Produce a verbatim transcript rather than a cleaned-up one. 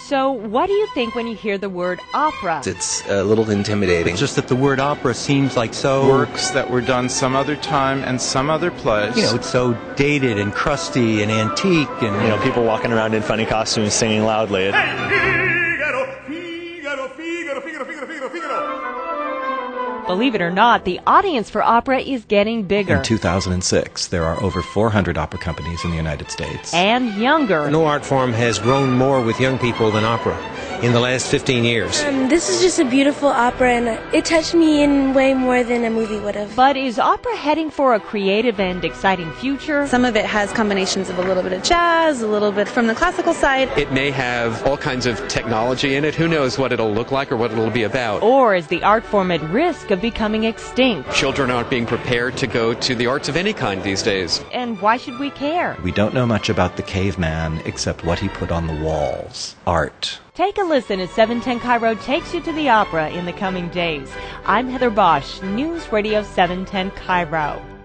So what do you think when you hear the word opera? It's a little intimidating. It's just that the word opera seems like so... works that were done some other time and some other place. You know, it's so dated and crusty and antique and... You know, people walking around in funny costumes singing loudly. Hey, Figaro, Figaro, Figaro, Figaro, Figaro, Figaro, Figaro. Believe it or not, the audience for opera is getting bigger. In two thousand six, there are over four hundred opera companies in the United States. And younger. No art form has grown more with young people than opera in the last fifteen years. Um, this is just a beautiful opera, and it touched me in way more than a movie would have. But is opera heading for a creative and exciting future? Some of it has combinations of a little bit of jazz, a little bit from the classical side. It may have all kinds of technology in it. Who knows what it'll look like or what it'll be about. Or is the art form at risk of becoming extinct? Children aren't being prepared to go to the arts of any kind these days. And why should we care? We don't know much about the caveman except what he put on the walls. Art. Take a listen as seven ten Cairo takes you to the opera in the coming days. I'm Heather Bosch, News Radio seven ten Cairo.